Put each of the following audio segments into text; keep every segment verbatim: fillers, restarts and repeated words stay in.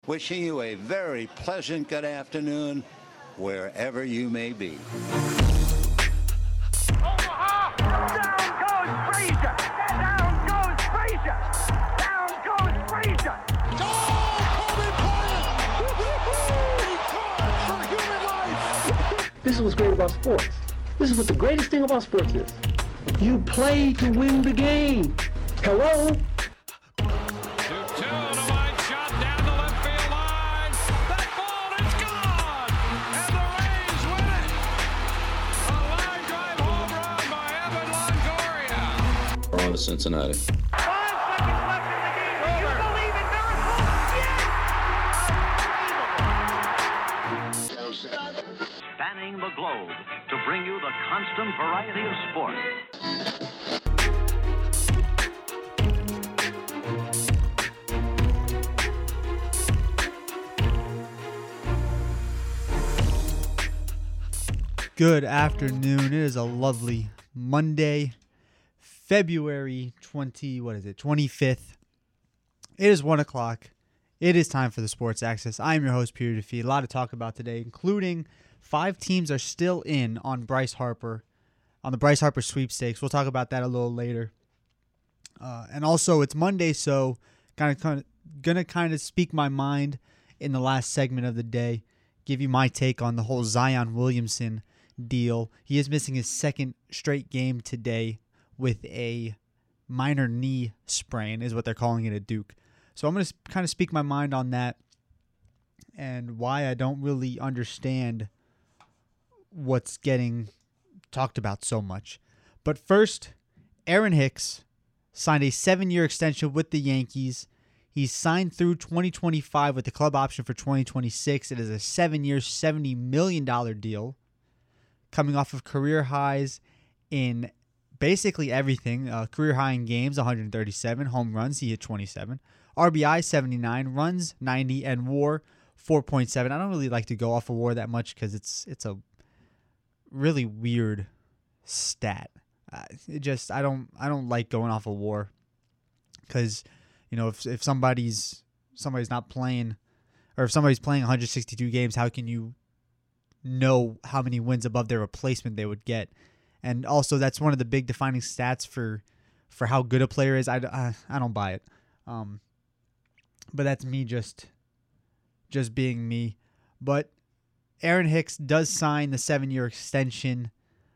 Wishing you a very pleasant good afternoon, wherever you may be. Omaha! Down goes Frazier! Down goes Frazier! Down goes Frazier! Oh, Kobe Bryant! He caught for human life! This is what's great about sports. This is what the greatest thing about sports is. You play to win the game. Hello? Cincinnati. Five seconds left in the game. Do you believe in miracles? Yes! Spanning the globe to bring you the constant variety of sport. Good afternoon. It is a lovely Monday, February twentieth, what is it, twenty-fifth. It is one o'clock. It is time for the Sports Access. I am your host, Peter Defeat. A lot to talk about today, including five teams are still in on Bryce Harper, on the Bryce Harper sweepstakes. We'll talk about that a little later. Uh, and also, it's Monday, so kind of, kind of gonna kind of speak my mind in the last segment of the day, give you my take on the whole Zion Williamson deal. He is missing his second straight game today with a minor knee sprain, is what they're calling it at Duke. So I'm going to kind of speak my mind on that and why I don't really understand what's getting talked about so much. But first, Aaron Hicks signed a seven-year extension with the Yankees. He's signed through twenty twenty-five with the club option for twenty twenty-six. It is a seven-year, seventy million dollars deal, coming off of career highs in basically everything. Uh, career high in games, one hundred thirty-seven. Home runs, he hit twenty-seven. R B I, seventy-nine. Runs, ninety. And WAR, four point seven. I don't really like to go off of WAR that much because it's it's a really weird stat. Uh, it just I don't I don't like going off of WAR because, you know, if if somebody's somebody's not playing, or if somebody's playing one hundred sixty-two games, how can you know how many wins above their replacement they would get? And also, that's one of the big defining stats for for how good a player is. I, I, I don't buy it. Um, but that's me just just being me. But Aaron Hicks does sign the seven-year extension.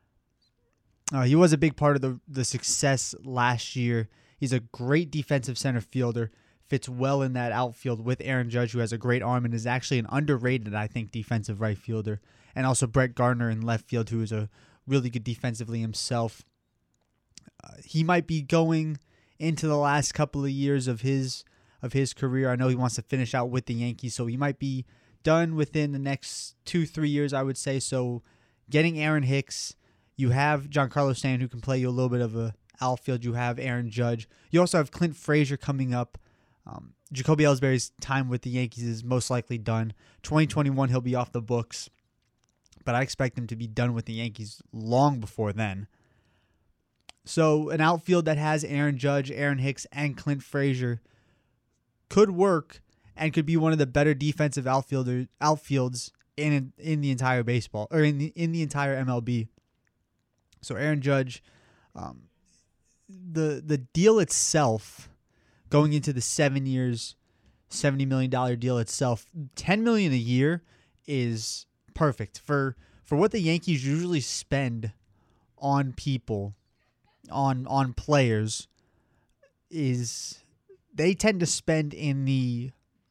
Uh, he was a big part of the, the success last year. He's a great defensive center fielder. Fits well in that outfield with Aaron Judge, who has a great arm and is actually an underrated, I think, defensive right fielder. And also Brett Gardner in left field, who is a really good defensively himself. Uh, he might be going into the last couple of years of his of his career. I know he wants to finish out with the Yankees, so he might be done within the next two, three years, I would say. So getting Aaron Hicks, you have Giancarlo Stanton, who can play you a little bit of a outfield. You have Aaron Judge. You also have Clint Frazier coming up. Um, Jacoby Ellsbury's time with the Yankees is most likely done. twenty twenty-one, he'll be off the books. But I expect him to be done with the Yankees long before then. So an outfield that has Aaron Judge, Aaron Hicks, and Clint Frazier could work and could be one of the better defensive outfielder outfields in in the entire baseball, or in the in the entire M L B. So Aaron Judge, um, the the deal itself, going into the seven years, seventy million dollars deal itself, ten million dollars a year is perfect for for what the Yankees usually spend on people, on on players. Is they tend to spend in the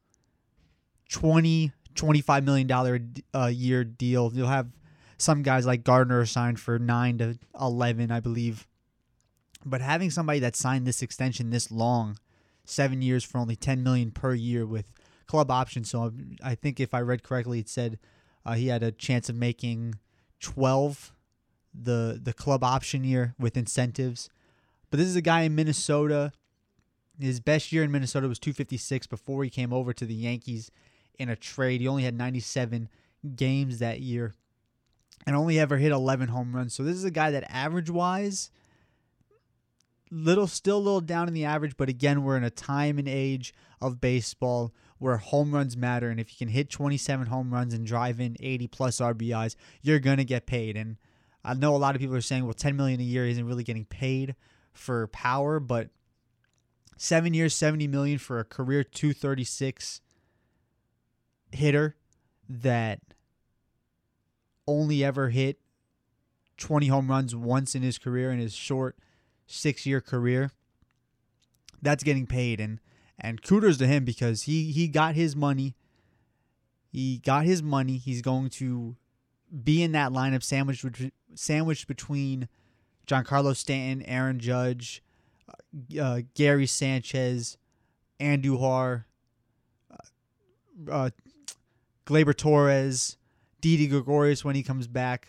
twenty, twenty-five million dollars a year deal. You'll have some guys like Gardner signed for nine to eleven, I believe. But having somebody that signed this extension this long, seven years for only ten million dollars per year with club options. So I think if I read correctly, it said uh, he had a chance of making twelve the the club option year with incentives. But this is a guy in Minnesota. His best year in Minnesota was two fifty-six before he came over to the Yankees in a trade. He only had ninety-seven games that year and only ever hit eleven home runs. So this is a guy that average-wise little, still a little down in the average, but again, we're in a time and age of baseball where home runs matter, and if you can hit twenty-seven home runs and drive in eighty plus R B Is, you're going to get paid. And I know a lot of people are saying, well, ten million dollars a year isn't really getting paid for power, but seven years, seventy million dollars for a career two thirty-six hitter that only ever hit twenty home runs once in his career, in his short six-year career, that's getting paid. And and kudos to him, because he, he got his money. He got his money. He's going to be in that lineup sandwiched, sandwiched between Giancarlo Stanton, Aaron Judge, uh, Gary Sanchez, Andujar, uh, uh, Gleyber Torres, Didi Gregorius when he comes back.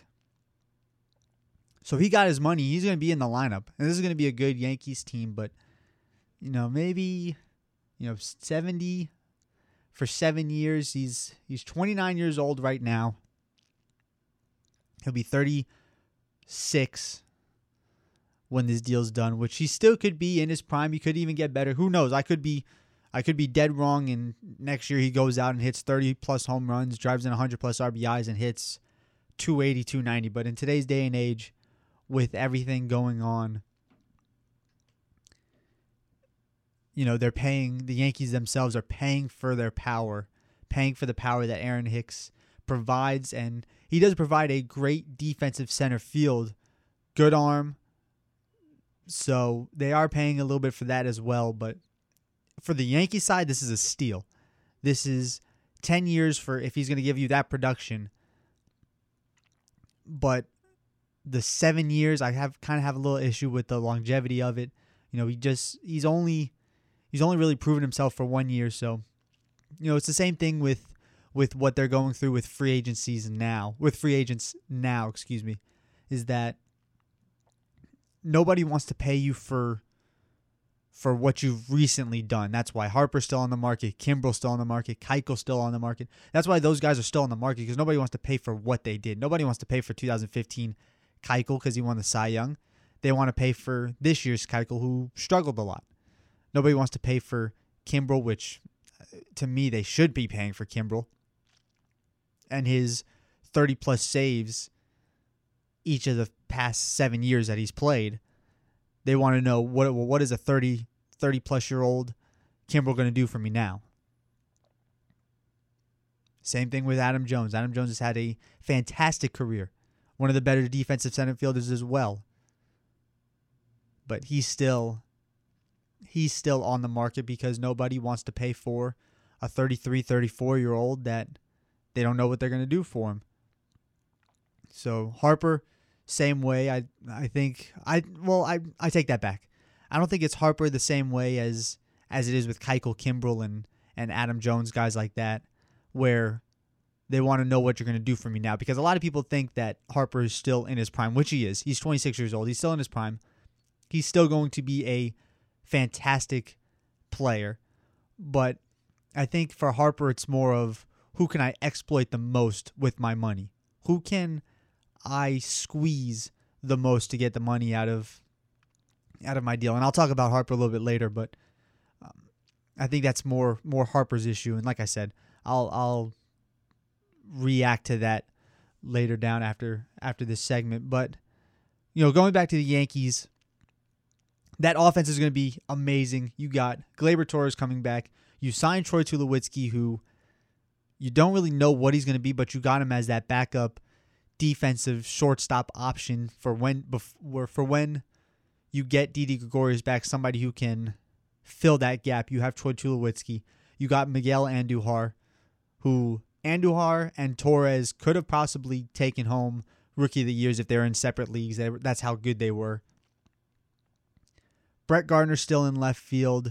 So he got his money. He's going to be in the lineup. And this is going to be a good Yankees team, but, you know, maybe, you know, seventy for seven years. He's he's twenty-nine years old right now. He'll be thirty-six when this deal's done, which he still could be in his prime. He could even get better. Who knows? I could be I could be dead wrong, and next year he goes out and hits thirty plus home runs, drives in one hundred plus R B Is, and hits two eighty, two ninety. But in today's day and age, with everything going on, you know, they're paying, the Yankees themselves are paying for their power, paying for the power that Aaron Hicks provides. And he does provide a great defensive center field, good arm. So they are paying a little bit for that as well. But for the Yankee side, this is a steal. This is ten years for if he's going to give you that production. But the seven years, I have kind of have a little issue with the longevity of it. You know, he just he's only he's only really proven himself for one year. So, you know, it's the same thing with with what they're going through with free agencies now, with free agents now, excuse me, is that nobody wants to pay you for for what you've recently done. That's why Harper's still on the market, Kimbrel's still on the market, Keuchel's still on the market. That's why those guys are still on the market, because nobody wants to pay for what they did. Nobody wants to pay for two thousand fifteen Keuchel because he won the Cy Young. They want to pay for this year's Keuchel, who struggled a lot. Nobody wants to pay for Kimbrel, which to me they should be paying for Kimbrel, and his thirty plus saves each of the past seven years that he's played. They want to know what what is a thirty, thirty plus year old Kimbrel going to do for me now. Same thing with Adam Jones. Adam Jones has had a fantastic career. One of the better defensive center fielders as well. But he's still he's still on the market because nobody wants to pay for a thirty-three, thirty-four year old that they don't know what they're going to do for him. So Harper, same way. I I think I well I I take that back. I don't think it's Harper the same way as as it is with Keuchel, Kimbrel, and and Adam Jones, guys like that, where they want to know what you're going to do for me now. Because a lot of people think that Harper is still in his prime, which he is. He's twenty-six years old. He's still in his prime. He's still going to be a fantastic player. But I think for Harper, it's more of who can I exploit the most with my money? Who can I squeeze the most to get the money out of out of my deal? And I'll talk about Harper a little bit later, but um, I think that's more more Harper's issue. And like I said, I'll I'll react to that later down after after this segment. But you know, going back to the Yankees, that offense is going to be amazing. You got Gleyber Torres coming back. You signed Troy Tulowitzki, who you don't really know what he's going to be, but you got him as that backup defensive shortstop option for when before for when you get Didi Gregorius back, somebody who can fill that gap. You have Troy Tulowitzki. You got Miguel Andujar, who Andujar and Torres could have possibly taken home Rookie of the Years if they were in separate leagues. They, that's how good they were. Brett Gardner still in left field.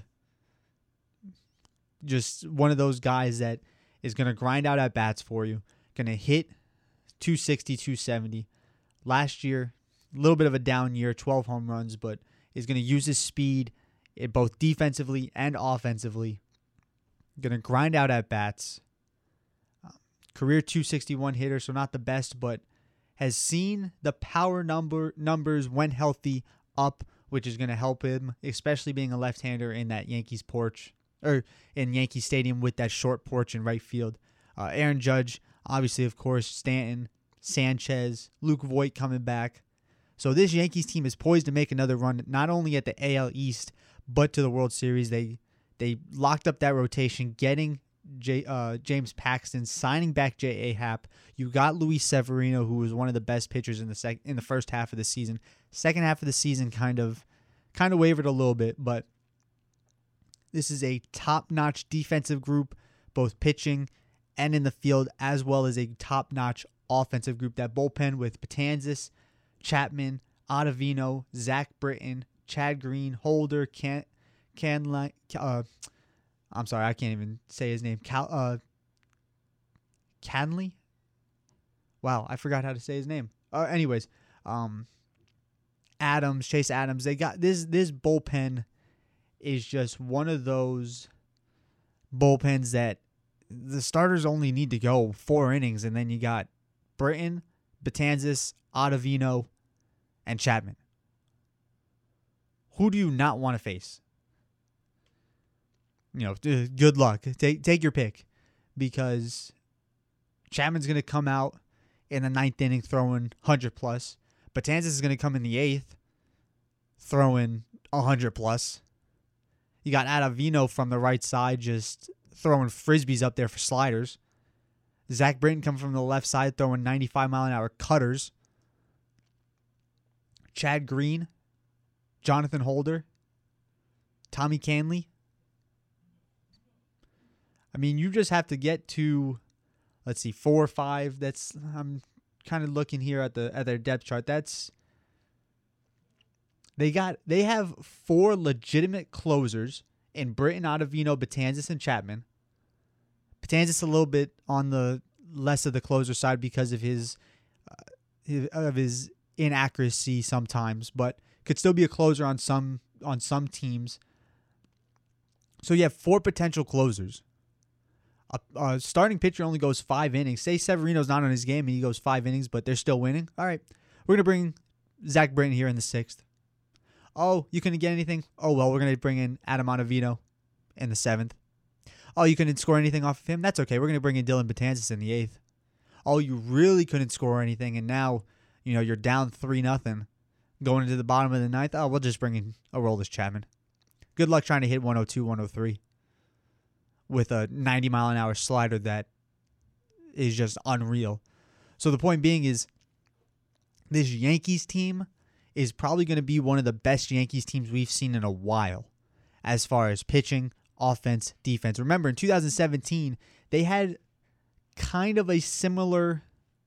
Just one of those guys that is going to grind out at bats for you. Going to hit two sixty, two seventy. Last year, a little bit of a down year, twelve home runs, but is going to use his speed both defensively and offensively. Going to grind out at bats. Career two sixty-one hitter, so not the best, but has seen the power number numbers when healthy up which is going to help him, especially being a left-hander in that Yankees porch, or in Yankee Stadium with that short porch in right field. Uh, Aaron Judge, obviously, of course, Stanton, Sanchez, Luke Voigt coming back. So this Yankees team is poised to make another run, not only at the A L East, but to the World Series. They they locked up that rotation, getting J, uh, James Paxton, signing back J A. Happ. You got Luis Severino, who was one of the best pitchers in the sec- in the first half of the season. Second half of the season kind of kind of wavered a little bit, but this is a top-notch defensive group, both pitching and in the field, as well as a top-notch offensive group. That bullpen with Betances, Chapman, Ottavino, Zach Britton, Chad Green, Holder, Can, Can, uh, I'm sorry, I can't even say his name. Cal, uh, Canley? Wow, I forgot how to say his name. Uh, anyways, um, Adams, Chase Adams. They got this. This bullpen is just one of those bullpens that the starters only need to go four innings, and then you got Britton, Betances, Ottavino, and Chapman. Who do you not want to face? You know, good luck. Take take your pick, because Chapman's going to come out in the ninth inning throwing one hundred plus. Betances is going to come in the eighth throwing one hundred plus. You got Ottavino from the right side just throwing frisbees up there for sliders. Zach Britton coming from the left side throwing ninety-five mile an hour cutters. Chad Green, Jonathan Holder, Tommy Canley. I mean, you just have to get to, let's see, four or five. That's I'm kind of looking here at the at their depth chart. That's they got they have four legitimate closers in Britton, Ottavino, Betances, and Chapman. Betances a little bit on the less of the closer side because of his, uh, his of his inaccuracy sometimes, but could still be a closer on some on some teams. So you have four potential closers. A, a starting pitcher only goes five innings. Say Severino's not on his game and he goes five innings, but they're still winning. All right, we're gonna bring Zach Britton here in the sixth. Oh, you couldn't get anything? Oh well, we're gonna bring in Adam Ottavino in the seventh. Oh, you couldn't score anything off of him? That's okay. We're gonna bring in Dylan Betances in the eighth. Oh, you really couldn't score anything, and now you know you're down three nothing, going into the bottom of the ninth. Oh, we'll just bring in Aroldis Chapman. Good luck trying to hit one oh two, one oh three with a ninety mile an hour slider that is just unreal. So the point being is, this Yankees team is probably going to be one of the best Yankees teams we've seen in a while as far as pitching, offense, defense. Remember, in two thousand seventeen, they had kind of a similar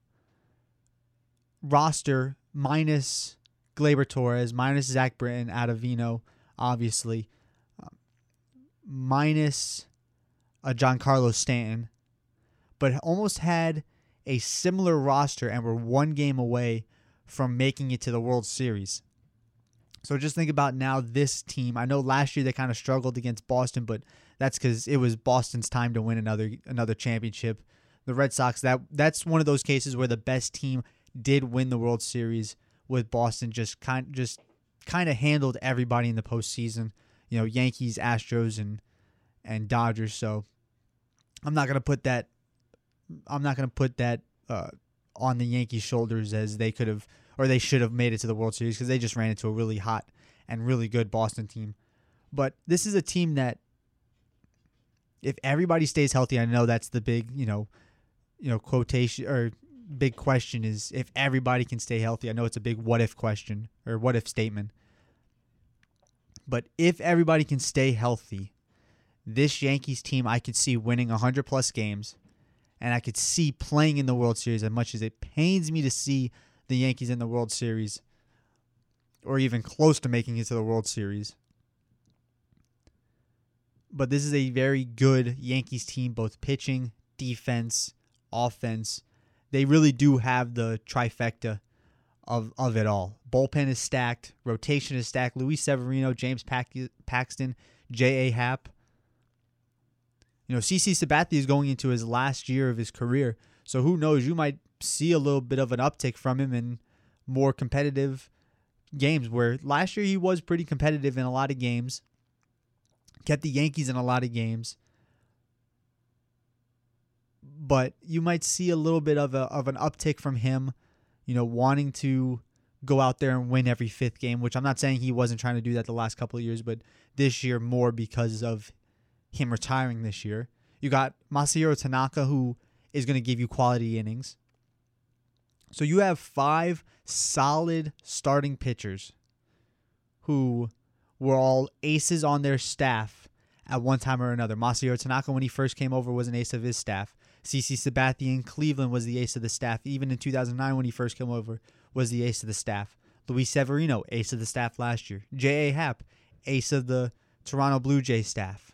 roster minus Gleyber Torres, minus Zach Britton, Ottavino, obviously, um, minus a Giancarlo Stanton, but almost had a similar roster and were one game away from making it to the World Series. So just think about now this team. I know last year they kind of struggled against Boston, but that's because it was Boston's time to win another another championship. The Red Sox, that that's one of those cases where the best team did win the World Series, with Boston just kind just kind of handled everybody in the postseason. You know, Yankees, Astros, and and Dodgers. So I'm not gonna put that. I'm not gonna put that uh, on the Yankees' shoulders as they could have or they should have made it to the World Series, because they just ran into a really hot and really good Boston team. But this is a team that, if everybody stays healthy, I know that's the big, you know, you know, quotation or big question is if everybody can stay healthy. I know it's a big what if question or what if statement. But if everybody can stay healthy, this Yankees team I could see winning one hundred plus games, and I could see playing in the World Series, as much as it pains me to see the Yankees in the World Series or even close to making it to the World Series. But this is a very good Yankees team, both pitching, defense, offense. They really do have the trifecta of, of it all. Bullpen is stacked. Rotation is stacked. Luis Severino, James Pac- Paxton, J A. Happ. You know, CC Sabathia is going into his last year of his career. So who knows? You might see a little bit of an uptick from him and more competitive games where last year he was pretty competitive in a lot of games, kept the Yankees in a lot of games. But you might see a little bit of a of an uptick from him, you know, wanting to go out there and win every fifth game, which I'm not saying he wasn't trying to do that the last couple of years, but this year more because of him retiring this year. You got Masahiro Tanaka, who is going to give you quality innings. So you have five solid starting pitchers who were all aces on their staff at one time or another. Masahiro Tanaka, when he first came over, was an ace of his staff. CeCe Sabathia in Cleveland was the ace of the staff. Even in two thousand nine, when he first came over, was the ace of the staff. Luis Severino, ace of the staff last year. J A. Happ, ace of the Toronto Blue Jays staff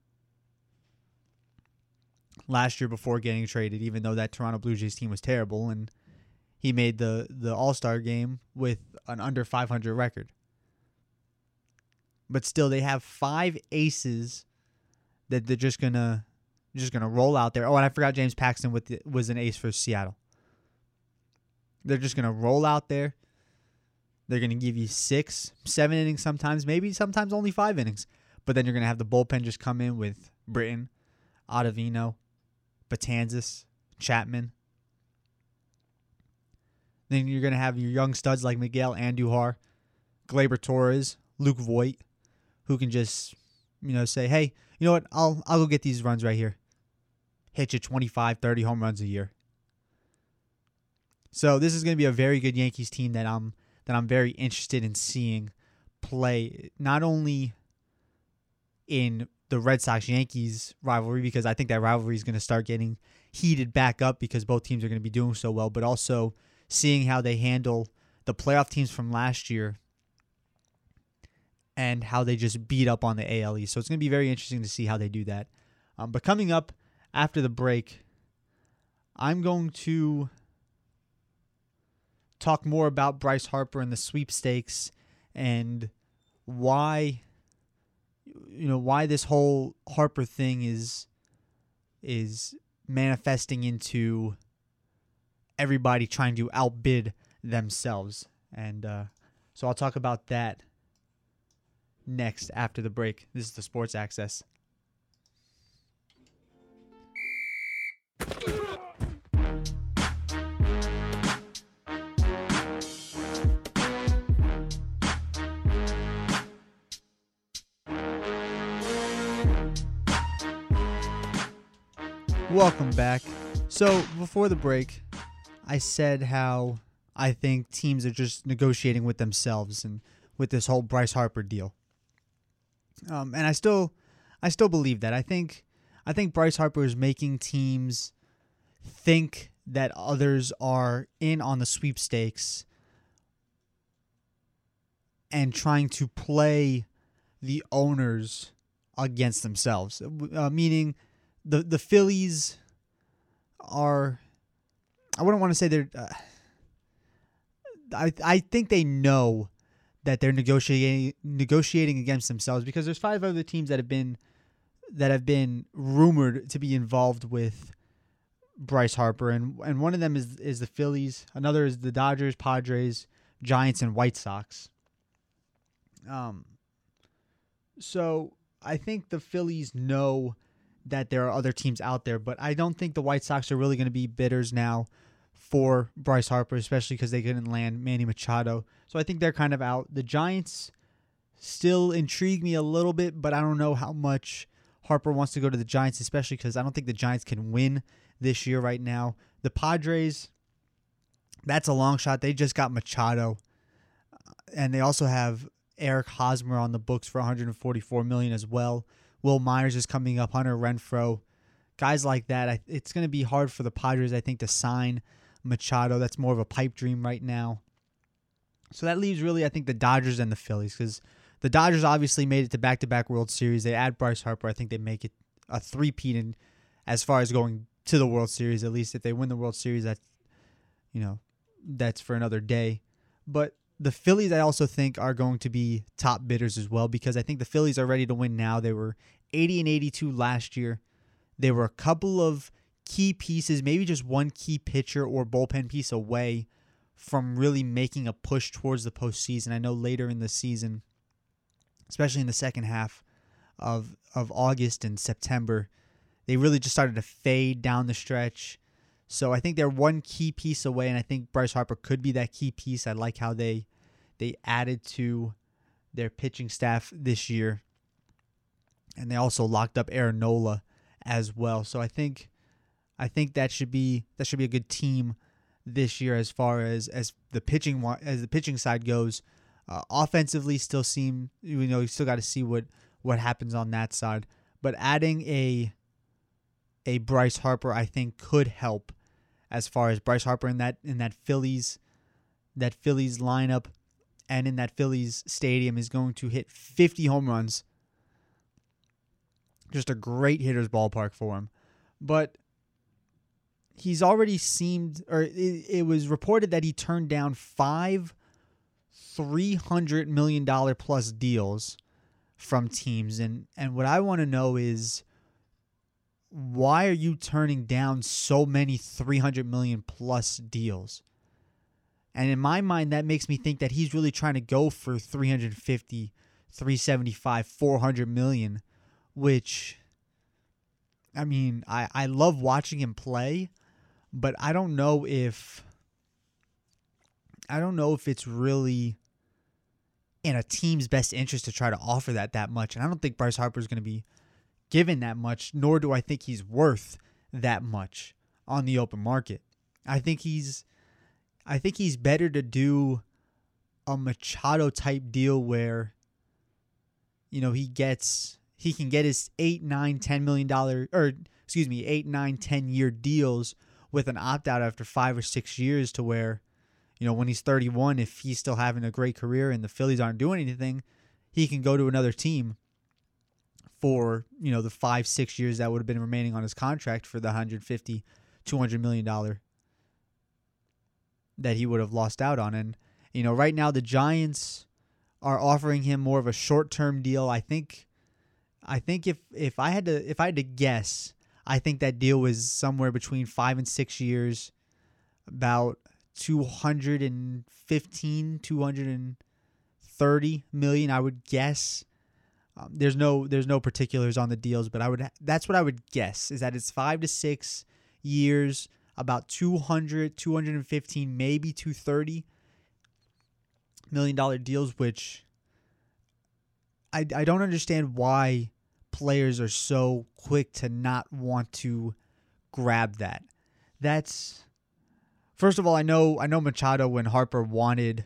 last year before getting traded, even though that Toronto Blue Jays team was terrible, and he made the, the All-Star game with an under five hundred record. But still, they have five aces that they're just gonna just gonna roll out there. Oh, and I forgot James Paxton with the, was an ace for Seattle. They're just gonna roll out there. They're gonna give you six, seven innings sometimes, maybe sometimes only five innings. But then you're gonna have the bullpen just come in with Britton, Ottavino, Betances, Chapman. Then you're gonna have your young studs like Miguel Andujar, Gleyber Torres, Luke Voit, who can just, you know, say, hey, you know what, I'll I'll go get these runs right here. Hit you twenty-five, thirty home runs a year. So this is going to be a very good Yankees team that I'm that I'm very interested in seeing play, not only in the Red Sox-Yankees rivalry, because I think that rivalry is going to start getting heated back up because both teams are going to be doing so well, but also seeing how they handle the playoff teams from last year and how they just beat up on the A L East. So it's going to be very interesting to see how they do that. Um, but coming up after the break, I'm going to talk more about Bryce Harper and the sweepstakes and why, you know, why this whole Harper thing is is manifesting into everybody trying to outbid themselves. And uh, so I'll talk about that next after the break. This is the Sports Access. Welcome back. So before the break, I said how I think teams are just negotiating with themselves and with this whole Bryce Harper deal. Um, and I still, I still believe that. I think, I think Bryce Harper is making teams think that others are in on the sweepstakes and trying to play the owners against themselves. Uh, meaning, the the Phillies are, I wouldn't want to say they're. Uh, I I think they know that they're negotiating negotiating against themselves because there's five other teams that have been that have been rumored to be involved with Bryce Harper, and and one of them is is the Phillies. Another is the Dodgers, Padres, Giants, and White Sox. Um. So I think the Phillies know that there are other teams out there, but I don't think the White Sox are really going to be bidders now for Bryce Harper, especially because they couldn't land Manny Machado. So I think they're kind of out. The Giants still intrigue me a little bit, but I don't know how much Harper wants to go to the Giants, especially because I don't think the Giants can win this year right now. The Padres, that's a long shot. They just got Machado, and they also have Eric Hosmer on the books for one hundred forty-four million dollars as well. Will Myers is coming up, Hunter Renfroe, guys like that. It's going to be hard for the Padres, I think, to sign Machado. That's more of a pipe dream right now. So that leaves really, I think, the Dodgers and the Phillies, because the Dodgers obviously made it to back-to-back World Series. They add Bryce Harper. I think they make it a three-peat in, as far as going to the World Series. At least if they win the World Series, that's, you know, that's for another day. But the Phillies, I also think, are going to be top bidders as well, because I think the Phillies are ready to win now. They were eighty and eighty-two last year. They were a couple of key pieces, maybe just one key pitcher or bullpen piece away from really making a push towards the postseason. I know later in the season, especially in the second half of of August and September, they really just started to fade down the stretch. So I think they're one key piece away, and I think Bryce Harper could be that key piece. I like how they they added to their pitching staff this year, and they also locked up Aaron Nola as well. So I think I think that should be that should be a good team this year as far as as the pitching as the pitching side goes. Uh, offensively, still seem you know you still got to see what what happens on that side. But adding a a Bryce Harper, I think, could help as far as Bryce Harper in that in that Phillies that Phillies lineup and in that Phillies stadium is going to hit fifty home runs. Just a great hitter's ballpark for him. But he's already seemed, or it, it was reported that he turned down five three hundred million dollars plus deals from teams. And, and what I want to know is, why are you turning down so many three hundred million dollars plus deals? And in my mind, that makes me think that he's really trying to go for three fifty, three seventy-five, four hundred million, which, I mean, I, I love watching him play, but I don't know if I don't know if it's really in a team's best interest to try to offer that that much. And I don't think Bryce Harper is going to be given that much, nor do I think he's worth that much on the open market. I think he's I think he's better to do a Machado type deal where, you know, he gets he can get his eight, nine, ten million dollar or excuse me, eight, nine, ten year deals with an opt out after five or six years to where, you know, when he's thirty-one, if he's still having a great career and the Phillies aren't doing anything, he can go to another team for, you know, the five, six years that would have been remaining on his contract for the one hundred fifty, two hundred million dollars that he would have lost out on. And, you know, right now the Giants are offering him more of a short-term deal. I think I think if, if I had to if I had to guess, I think that deal was somewhere between five and six years, about two hundred fifteen, two hundred thirty million, I would guess. Um, there's no there's no particulars on the deals, but I would that's what I would guess, is that it's five to six years, about two hundred, two hundred fifteen, maybe two hundred thirty million dollar deals, which I I don't understand why players are so quick to not want to grab that. That's first of all, I know I know Machado, when Harper wanted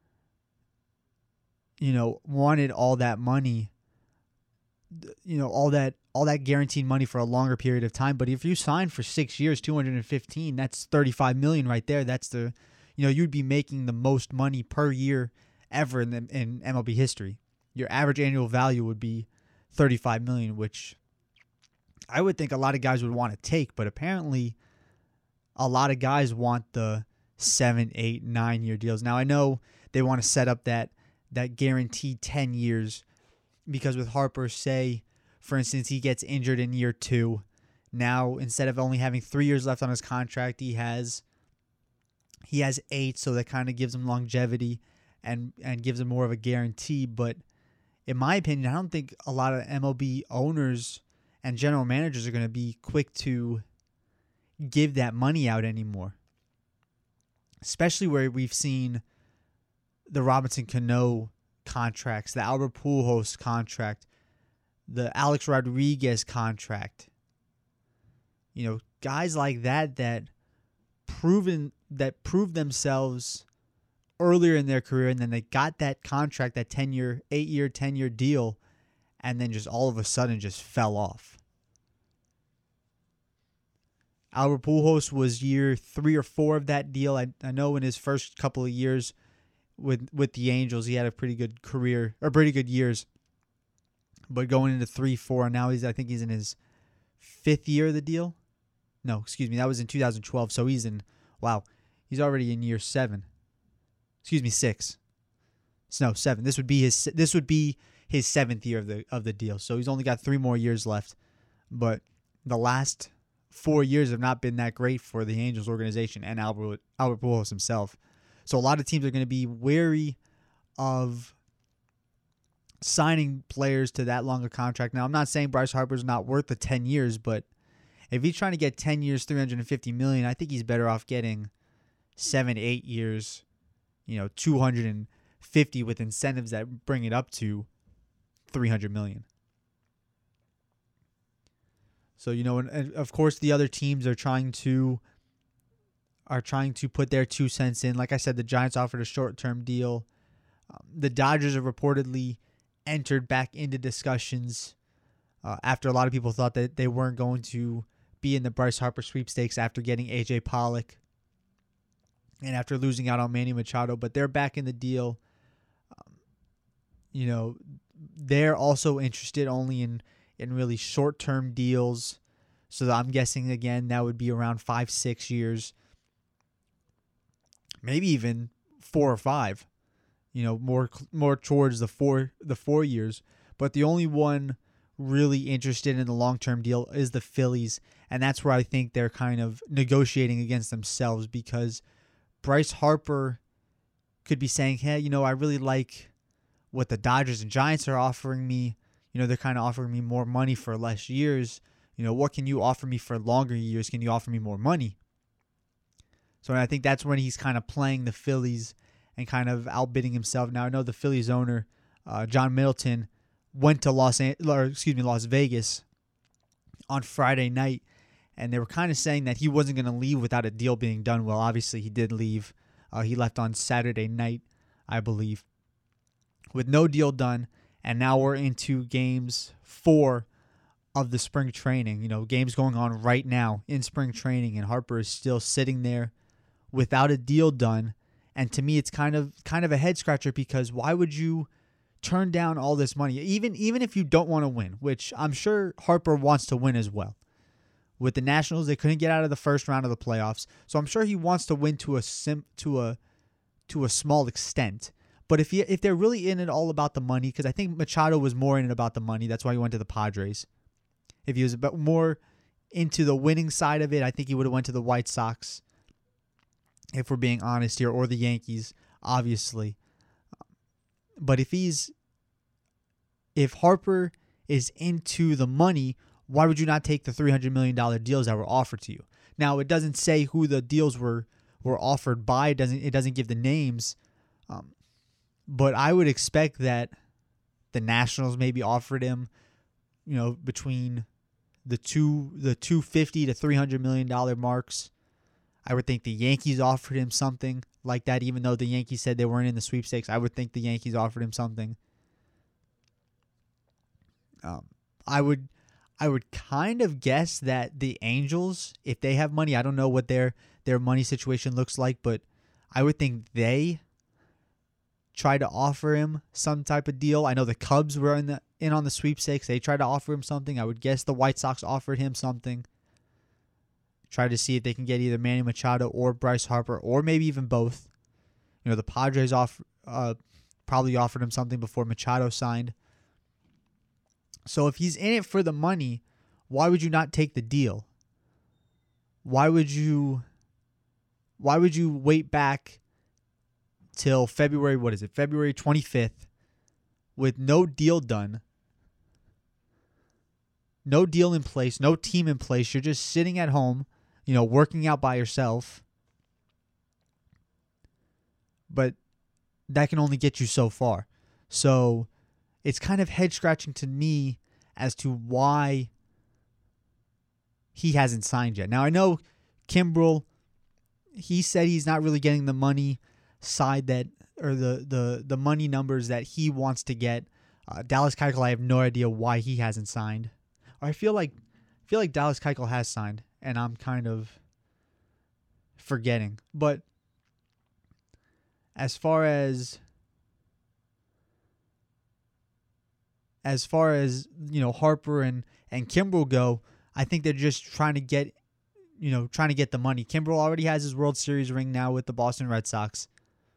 you know wanted all that money, you know, all that all that guaranteed money for a longer period of time. But if you sign for six years, two hundred fifteen, that's thirty-five million right there. That's the, you know, you'd be making the most money per year ever in the, in M L B history. Your average annual value would be thirty-five million, which I would think a lot of guys would want to take. But apparently, a lot of guys want the seven, eight, nine year deals. Now I know they want to set up that that guaranteed ten years. Because with Harper, say, for instance, he gets injured in year two. Now, instead of only having three years left on his contract, he has he has eight, so that kind of gives him longevity and, and gives him more of a guarantee. But in my opinion, I don't think a lot of M L B owners and general managers are going to be quick to give that money out anymore. Especially where we've seen the Robinson Cano contracts, the Albert Pujols contract, the Alex Rodriguez contract. You know, guys like that that proven that proved themselves earlier in their career, and then they got that contract, that ten-year, eight-year, ten-year deal, and then just all of a sudden just fell off. Albert Pujols was year three or four of that deal. I, I know in his first couple of years with with the Angels, he had a pretty good career, or pretty good years. But going into three, four, and now he's I think he's in his fifth year of the deal. No, excuse me, that was in two thousand twelve. So he's in, wow, he's already in year seven. Excuse me, six. No, seven. This would be his this would be his seventh year of the of the deal. So he's only got three more years left. But the last four years have not been that great for the Angels organization and Albert Albert Pujols himself. So a lot of teams are going to be wary of signing players to that longer contract. Now, I'm not saying Bryce Harper's not worth the ten years, but if he's trying to get ten years, three hundred fifty million dollars, I think he's better off getting seven, eight years, you know, two hundred fifty with incentives that bring it up to three hundred million dollars. So, you know, and, and of course the other teams are trying to are trying to put their two cents in. Like I said, the Giants offered a short-term deal. Um, the Dodgers have reportedly entered back into discussions uh, after a lot of people thought that they weren't going to be in the Bryce Harper sweepstakes after getting A J Pollock and after losing out on Manny Machado, but they're back in the deal. Um, you know, they're also interested only in, in really short-term deals. So I'm guessing, again, that would be around five, six years. Maybe even four or five, you know, more more towards the four the four years. But the only one really interested in the long-term deal is the Phillies, and that's where I think they're kind of negotiating against themselves, because Bryce Harper could be saying, hey, you know, I really like what the Dodgers and Giants are offering me. You know, they're kind of offering me more money for less years. You know, what can you offer me for longer years? Can you offer me more money? So I think that's when he's kind of playing the Phillies and kind of outbidding himself. Now, I know the Phillies owner, uh, John Middleton, went to Los An- or excuse me, Las Vegas on Friday night, and they were kind of saying that he wasn't going to leave without a deal being done. Well, obviously he did leave. Uh, he left on Saturday night, I believe, with no deal done, and now we're into games four of the spring training. You know, games going on right now in spring training, and Harper is still sitting there without a deal done. And to me, it's kind of kind of a head scratcher, because why would you turn down all this money, even even if you don't want to win, which I'm sure Harper wants to win as well. With the Nationals, they couldn't get out of the first round of the playoffs, so I'm sure he wants to win to a sim, to a to a small extent. But if he, if they're really in it all about the money, because I think Machado was more in it about the money, that's why he went to the Padres. If he was a bit more into the winning side of it, I think he would have went to the White Sox, if we're being honest here, or the Yankees, obviously. But if he's, if Harper is into the money, why would you not take the three hundred million dollars deals that were offered to you? Now, it doesn't say who the deals were were offered by. It doesn't it doesn't give the names. Um, but I would expect that the Nationals maybe offered him, you know, between the two the two fifty to three hundred million dollar marks. I would think the Yankees offered him something like that, even though the Yankees said they weren't in the sweepstakes. I would think the Yankees offered him something. Um, I would, I would kind of guess that the Angels, if they have money, I don't know what their their money situation looks like, but I would think they try to offer him some type of deal. I know the Cubs were in the in on the sweepstakes. They tried to offer him something. I would guess the White Sox offered him something. Try to see if they can get either Manny Machado or Bryce Harper, or maybe even both. You know, the Padres off uh, probably offered him something before Machado signed. So if he's in it for the money, why would you not take the deal? Why would you? Why would you wait back till February? What is it? February twenty-fifth, with no deal done. No deal in place, no team in place. You're just sitting at home, you know, working out by yourself. But that can only get you so far. So it's kind of head scratching to me as to why he hasn't signed yet. Now, I know Kimbrel, he said he's not really getting the money side that, or the, the, the money numbers that he wants to get. Uh, Dallas Keuchel, I have no idea why he hasn't signed. I feel like I feel like Dallas Keuchel has signed, and I'm kind of forgetting. But as far as as far as you know, Harper and and Kimbrel go, I think they're just trying to get you know trying to get the money. Kimbrel already has his World Series ring now with the Boston Red Sox,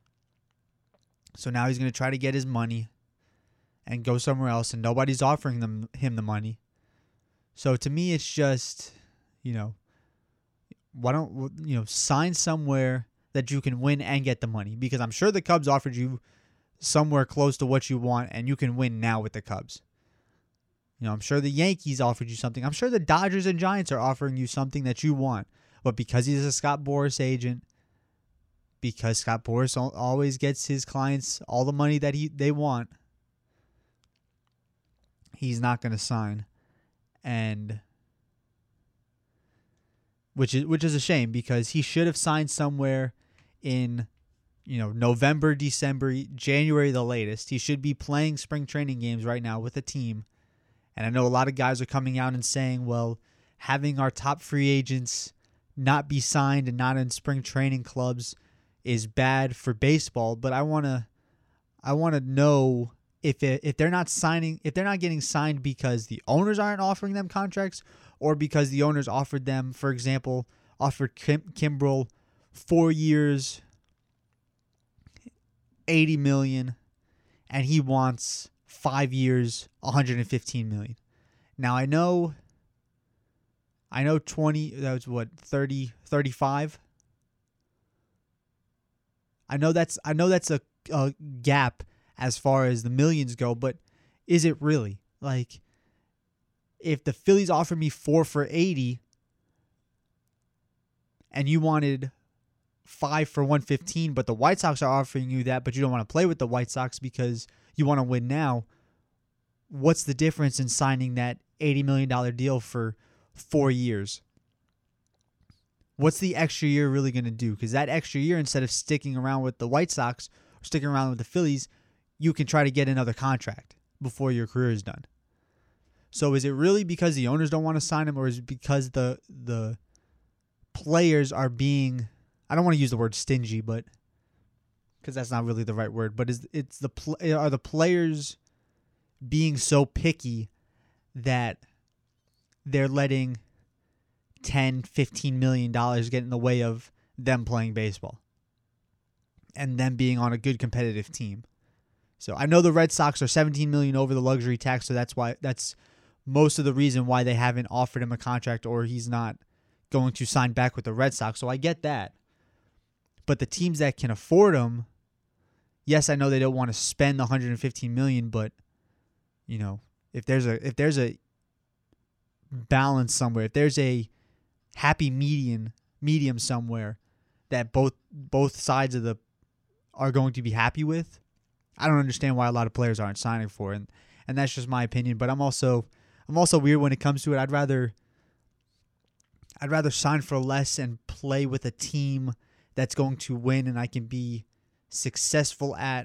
so now he's going to try to get his money and go somewhere else, and nobody's offering them him the money. So to me, it's just, you know, why don't, you know, sign somewhere that you can win and get the money, because I'm sure the Cubs offered you somewhere close to what you want and you can win now with the Cubs. You know, I'm sure the Yankees offered you something. I'm sure the Dodgers and Giants are offering you something that you want. But because he's a Scott Boras agent, because Scott Boras always gets his clients all the money that he they want, he's not going to sign. And which is which is a shame, because he should have signed somewhere in, you know, November, December, January the latest. He should be playing spring training games right now with a team. And I know a lot of guys are coming out and saying, well, having our top free agents not be signed and not in spring training clubs is bad for baseball. But I want to I want to know if it, if they're not signing, if they're not getting signed because the owners aren't offering them contracts, or because the owners offered them, for example, offered Kim, Kimbrel four years, eighty million dollars, and he wants five years, one hundred fifteen million dollars. Now I know, I know twenty, that was what, thirty, thirty-five? I know that's, I know that's a, a gap as far as the millions go, but is it really? Like, if the Phillies offered me four for eighty and you wanted five for one fifteen, but the White Sox are offering you that, but you don't want to play with the White Sox because you want to win now, what's the difference in signing that eighty million dollars deal for four years? What's the extra year really going to do? Because that extra year, instead of sticking around with the White Sox or sticking around with the Phillies, you can try to get another contract before your career is done. So is it really because the owners don't want to sign him, or is it because the the players are being, I don't want to use the word stingy, but because that's not really the right word, but is it's the are the players being so picky that they're letting ten, fifteen million dollars get in the way of them playing baseball and them being on a good competitive team? So I know the Red Sox are seventeen million dollars over the luxury tax, so that's why that's most of the reason why they haven't offered him a contract, or he's not going to sign back with the Red Sox. So I get that. But the teams that can afford him, yes, I know they don't want to spend the one hundred fifteen million dollars, but you know, if there's a if there's a balance somewhere, if there's a happy median medium somewhere that both both sides of the are going to be happy with, I don't understand why a lot of players aren't signing for it. And and that's just my opinion. But I'm also I'm also weird when it comes to it. I'd rather I'd rather sign for less and play with a team that's going to win and I can be successful at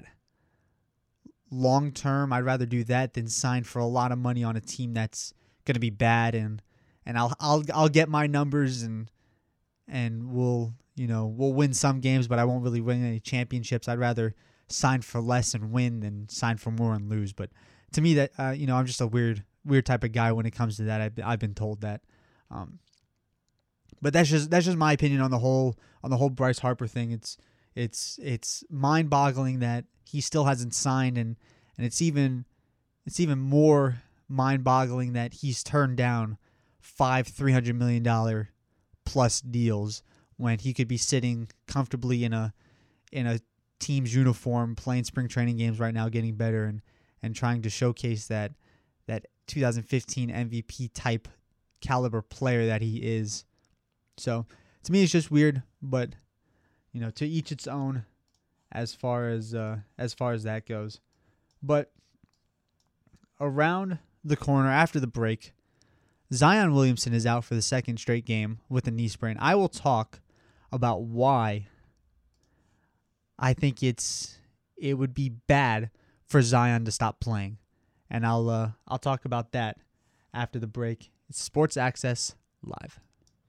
long term. I'd rather do that than sign for a lot of money on a team that's going to be bad, and and I'll I'll I'll get my numbers and and we'll, you know, we'll win some games, but I won't really win any championships. I'd rather sign for less and win than sign for more and lose. But to me, that uh, you know, I'm just a weird weird type of guy when it comes to that. I've I've been told that. Um, But that's just that's just my opinion on the whole on the whole Bryce Harper thing. It's it's it's mind-boggling that he still hasn't signed, and, and it's even it's even more mind-boggling that he's turned down five three hundred million dollar plus deals when he could be sitting comfortably in a in a team's uniform playing spring training games right now, getting better and, and trying to showcase that that two thousand fifteen M V P type caliber player that he is. So to me, it's just weird, but you know, to each its own as far as uh, as far as that goes. But around the corner after the break, Zion Williamson is out for the second straight game with a knee sprain. I will talk about why I think it's it would be bad for Zion to stop playing, and I'll uh, I'll talk about that after the break. It's Sports Access Live.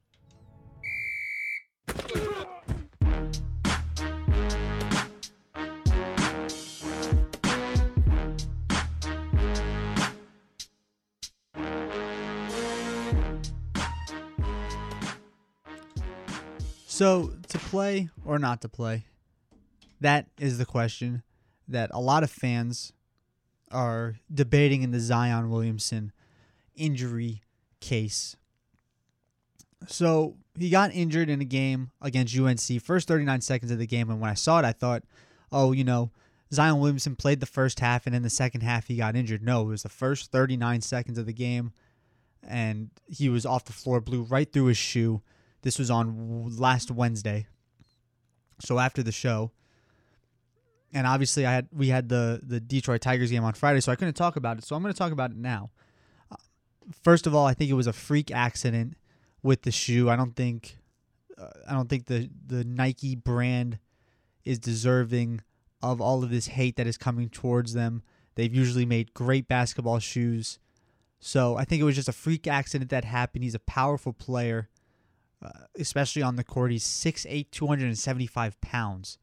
So, to play or not to play, that is the question that a lot of fans are debating in the Zion Williamson injury case. So he got injured in a game against U N C, first thirty-nine seconds of the game. And when I saw it, I thought, oh, you know, Zion Williamson played the first half, and in the second half he got injured. No, it was the first thirty-nine seconds of the game, and he was off the floor, blew right through his shoe. This was on last Wednesday. So after the show, and obviously I had we had the, the Detroit Tigers game on Friday, so I couldn't talk about it. So I'm going to talk about it now. First of all, I think it was a freak accident with the shoe. I don't think uh, I don't think the the Nike brand is deserving of all of this hate that is coming towards them. They've usually made great basketball shoes. So I think it was just a freak accident that happened. He's a powerful player, uh, especially on the court. He's six eight, two hundred seventy-five pounds.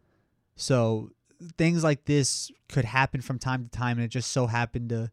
So things like this could happen from time to time, and it just so happened to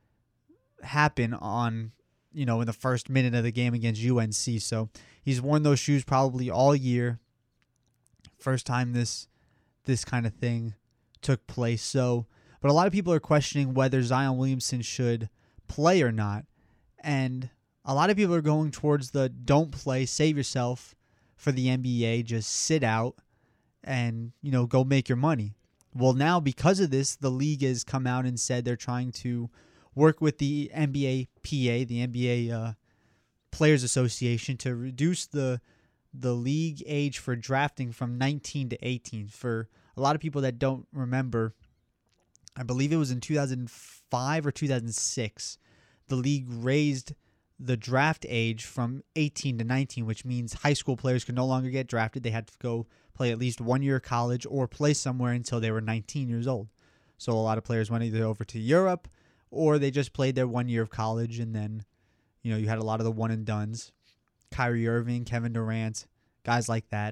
happen on, you know, in the first minute of the game against U N C. So he's worn those shoes probably all year. First time this this kind of thing took place. So, but a lot of people are questioning whether Zion Williamson should play or not. And a lot of people are going towards the don't play, save yourself for the N B A, just sit out and, you know, go make your money. Well, now because of this, the league has come out and said they're trying to work with the N B A P A, the N B A uh, Players Association, to reduce the the league age for drafting from nineteen to eighteen. For a lot of people that don't remember, I believe it was in two thousand five or two thousand six, the league raised the draft age from eighteen to nineteen, which means high school players could no longer get drafted. They had to go play at least one year of college or play somewhere until they were nineteen years old. So a lot of players went either over to Europe or they just played their one year of college, and then, you know, you had a lot of the one and dones. Kyrie Irving, Kevin Durant, guys like that.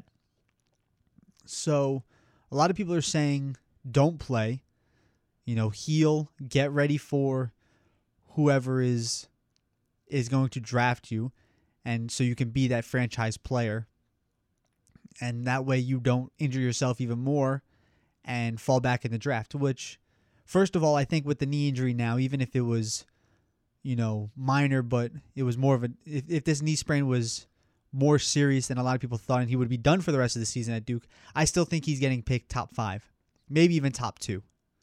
So a lot of people are saying don't play, you know, heal, get ready for whoever is is going to draft you, and so you can be that franchise player. And that way you don't injure yourself even more and fall back in the draft, which, first of all, I think with the knee injury now, even if it was, you know, minor, but it was more of a, if, if this knee sprain was more serious than a lot of people thought and he would be done for the rest of the season at Duke, I still think he's getting picked top five, maybe even top two.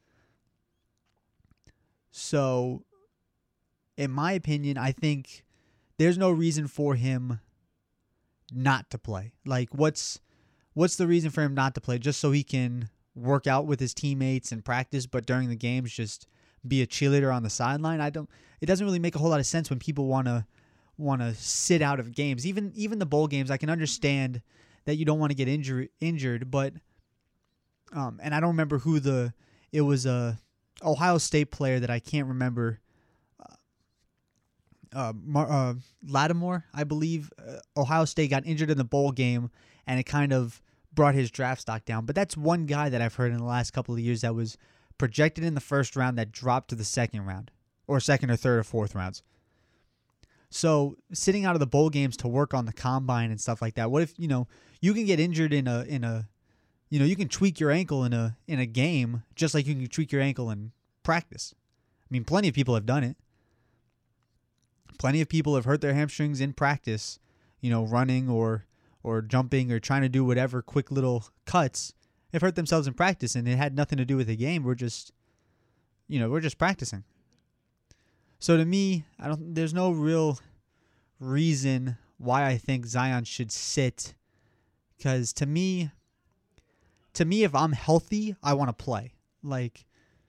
So, in my opinion, I think there's no reason for him not to play. Like, what's what's the reason for him not to play? Just so he can work out with his teammates and practice, but during the games just be a cheerleader on the sideline? I don't. It doesn't really make a whole lot of sense when people want to want to sit out of games. Even even the bowl games, I can understand that you don't want to get injured injured, but um, and I don't remember who the it was a Ohio State player that I can't remember. Uh, Mar- uh, Lattimore, I believe. Uh, Ohio State got injured in the bowl game, and it kind of brought his draft stock down. But that's one guy that I've heard in the last couple of years that was projected in the first round that dropped to the second round, or second or third or fourth rounds. So sitting out of the bowl games to work on the combine and stuff like that. What if, you know, you can get injured in a in a, you know, you can tweak your ankle in a in a game just like you can tweak your ankle in practice. I mean, plenty of people have done it. Plenty of people have hurt their hamstrings in practice, you know, running or or jumping or trying to do whatever quick little cuts. They've hurt themselves in practice, and it had nothing to do with the game. We're just, you know, we're just practicing. So to me, I don't. There's no real reason why I think Zion should sit, because to me, to me, if I'm healthy, I want to play. Like,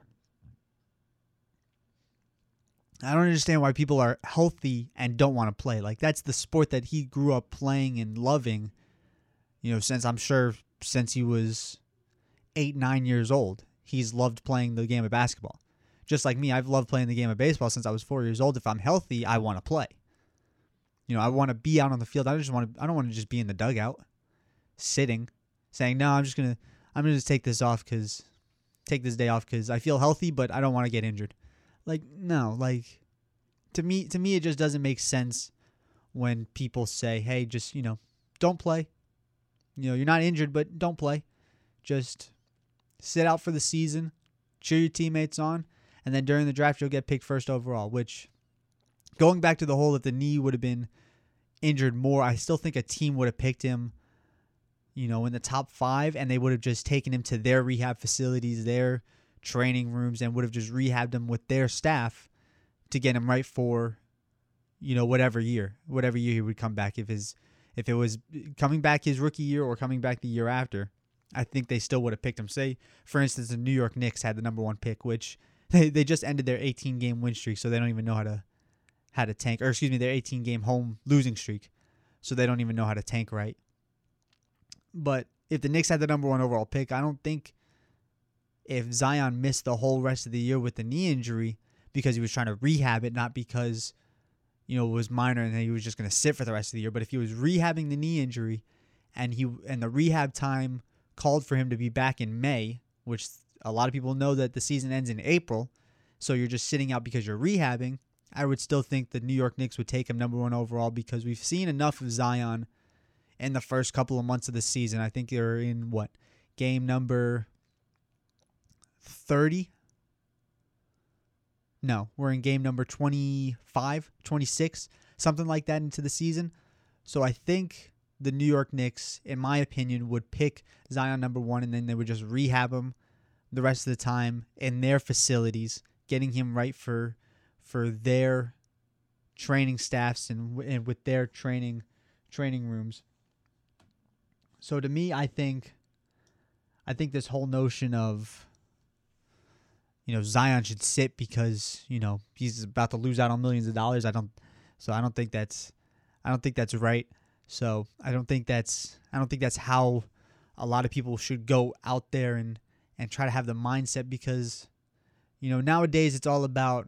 I don't understand why people are healthy and don't want to play. Like, that's the sport that he grew up playing and loving, you know, since I'm sure since he was eight, nine years old. He's loved playing the game of basketball. Just like me, I've loved playing the game of baseball since I was four years old. If I'm healthy, I want to play. You know, I want to be out on the field. I just want to. I don't want to just be in the dugout, sitting, saying, "No, I'm just gonna. I'm gonna just take this off because, take this day off because I feel healthy, but I don't want to get injured." Like, no, like, to me, to me, it just doesn't make sense when people say, "Hey, just, you know, don't play. You know, you're not injured, but don't play. Just sit out for the season, cheer your teammates on, and then during the draft, you'll get picked first overall." Which, going back to the whole, if the knee would have been injured more, I still think a team would have picked him, you know, in the top five, and they would have just taken him to their rehab facilities, their training rooms, and would have just rehabbed him with their staff to get him right for, you know, whatever year, whatever year he would come back. If his, if it was coming back his rookie year or coming back the year after, I think they still would have picked him. Say, for instance, the New York Knicks had the number one pick, which they, they just ended their eighteen game win streak, so they don't even know how to how to tank, or excuse me, their eighteen game home losing streak, so they don't even know how to tank right. But if the Knicks had the number one overall pick, I don't think if Zion missed the whole rest of the year with the knee injury because he was trying to rehab it, not because, you know, it was minor and then he was just going to sit for the rest of the year, but if he was rehabbing the knee injury and he and the rehab time called for him to be back in May, which a lot of people know that the season ends in April, so you're just sitting out because you're rehabbing, I would still think the New York Knicks would take him number one overall because we've seen enough of Zion in the first couple of months of the season. I think they're in, what, game number thirty? No, we're in game number twenty-five, twenty-six, something like that into the season. So I think the New York Knicks, in my opinion, would pick Zion number one, and then they would just rehab him the rest of the time in their facilities, getting him right for for their training staffs and, and with their training training rooms. So to me, I think I think this whole notion of, you know, Zion should sit because, you know, he's about to lose out on millions of dollars. I don't so I don't think that's I don't think that's right. So I don't think that's I don't think that's how a lot of people should go out there and, and try to have the mindset, because, you know, nowadays it's all about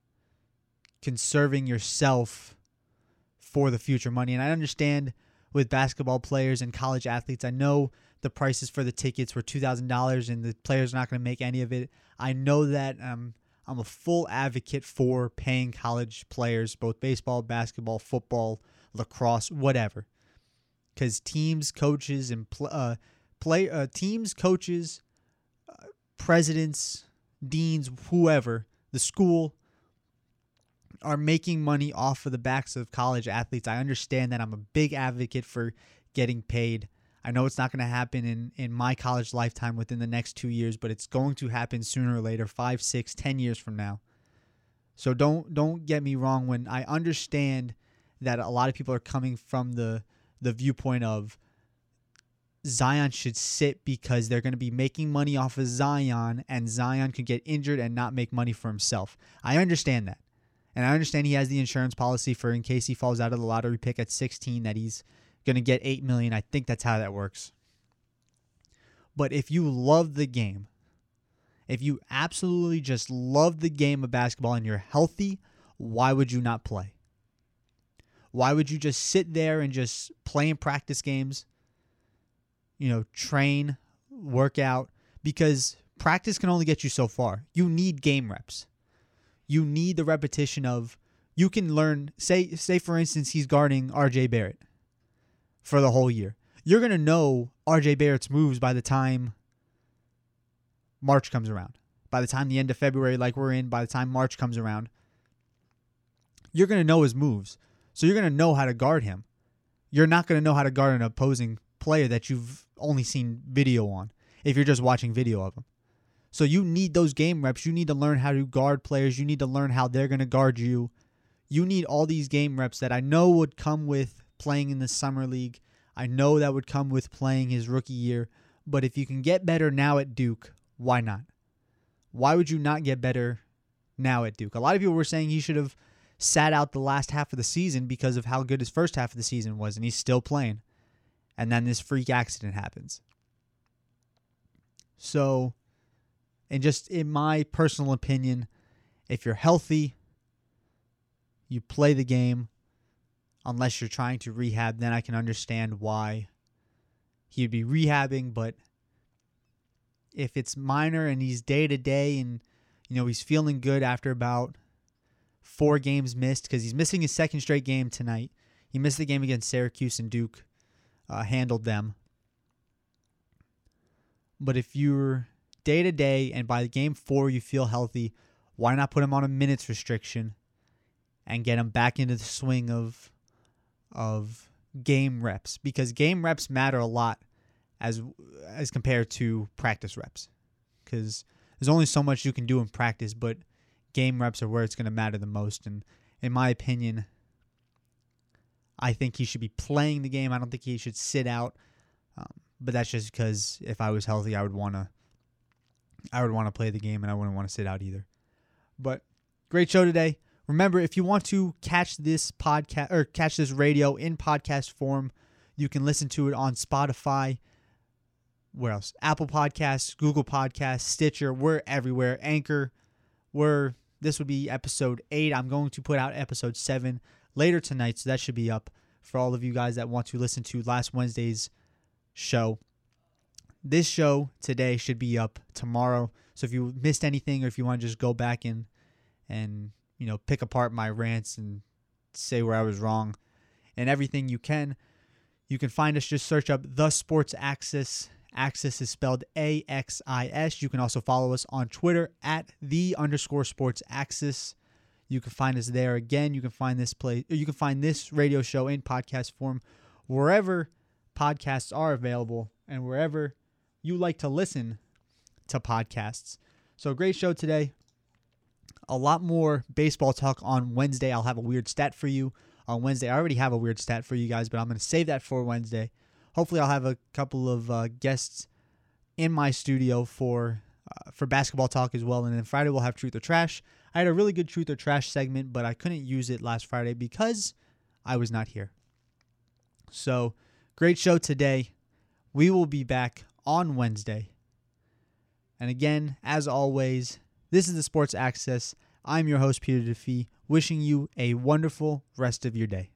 conserving yourself for the future money. And I understand with basketball players and college athletes, I know the prices for the tickets were two thousand dollars and the players are not going to make any of it. I know that. um, I'm a full advocate for paying college players, both baseball, basketball, football, lacrosse, whatever, because teams, coaches, and pl- uh, play uh, teams, coaches, uh, presidents, deans, whoever, the school, are making money off of the backs of college athletes. I understand that. I'm a big advocate for getting paid. I know it's not going to happen in, in my college lifetime within the next two years, but it's going to happen sooner or later, five, six, ten years from now. So don't don't get me wrong when I understand that a lot of people are coming from the the viewpoint of Zion should sit because they're going to be making money off of Zion, and Zion could get injured and not make money for himself. I understand that. And I understand he has the insurance policy for in case he falls out of the lottery pick at sixteen that he's going to get eight million dollars. I think that's how that works. But if you love the game, if you absolutely just love the game of basketball and you're healthy, why would you not play? Why would you just sit there and just play in practice games, you know, train, work out? Because practice can only get you so far. You need game reps. You need the repetition of, you can learn, say, say for instance, he's guarding R J Barrett for the whole year. You're going to know R J Barrett's moves by the time March comes around. By the time the end of February, like we're in, by the time March comes around, you're going to know his moves. So you're going to know how to guard him. You're not going to know how to guard an opposing player that you've only seen video on if you're just watching video of him. So you need those game reps. You need to learn how to guard players. You need to learn how they're going to guard you. You need all these game reps that I know would come with playing in the summer league. I know that would come with playing his rookie year. But if you can get better now at Duke, why not? Why would you not get better now at Duke? A lot of people were saying he should have sat out the last half of the season because of how good his first half of the season was, and he's still playing. And then this freak accident happens. So, and just in my personal opinion, if you're healthy, you play the game. Unless you're trying to rehab, then I can understand why he'd be rehabbing. But if it's minor and he's day to day and, you know, he's feeling good after about four games missed, because he's missing his second straight game tonight. He missed the game against Syracuse and Duke uh, handled them. But if you're day to day and by game four you feel healthy, why not put him on a minutes restriction and get him back into the swing of of game reps, because game reps matter a lot as as compared to practice reps, because there's only so much you can do in practice, but game reps are where it's going to matter the most. And in my opinion, I think he should be playing the game. I don't think he should sit out. Um, but that's just because if I was healthy, I would want to I would want to play the game, and I wouldn't want to sit out either. But great show today. Remember, if you want to catch this podcast or catch this radio in podcast form, you can listen to it on Spotify. Where else? Apple Podcasts, Google Podcasts, Stitcher. We're everywhere. Anchor. We're this would be episode eight. I'm going to put out episode seven later tonight, so that should be up for all of you guys that want to listen to last Wednesday's show. This show today should be up tomorrow. So if you missed anything, or if you want to just go back and and you know pick apart my rants and say where I was wrong and everything, you can. You can find us. Just search up The Sports Axis. Axis is spelled A X I S. You can also follow us on Twitter at the underscore Sports Axis. You can find us there. Again, you can find this play. You can find this radio show in podcast form wherever podcasts are available and wherever you like to listen to podcasts. So great show today. A lot more baseball talk on Wednesday. I'll have a weird stat for you on Wednesday. I already have a weird stat for you guys, but I'm going to save that for Wednesday. Hopefully I'll have a couple of uh, guests in my studio for uh, for basketball talk as well. And then Friday we'll have Truth or Trash. I had a really good Truth or Trash segment, but I couldn't use it last Friday because I was not here. So great show today. We will be back on Wednesday. And again, as always, this is the Sports Access. I'm your host, Peter Defee, wishing you a wonderful rest of your day.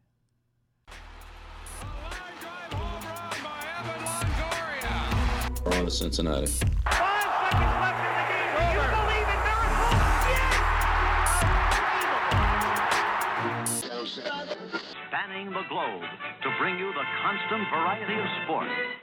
We're on to Cincinnati. Five seconds left in the game. Do you believe in miracles? Yes! Spanning the globe to bring you the constant variety of sport.